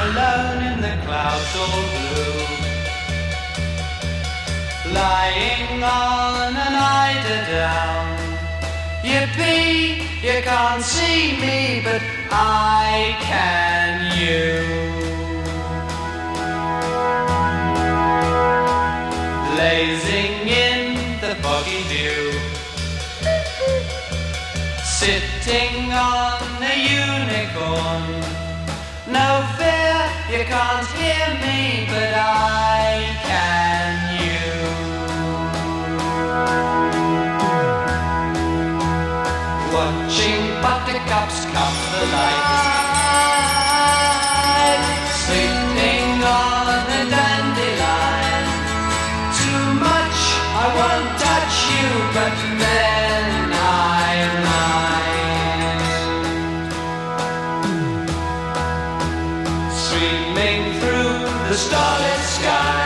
alone in the clouds all blue, lying on an eider down. Yippee, you can't see me, but I can you. Blazing in the foggy dew, sitting on a unicorn. No fear, you can't hear me, but I can you. Watching buttercups come the light, sleeping on a dandelion. Too much, I won't touch you, but then I might. Streaming through the starlit sky,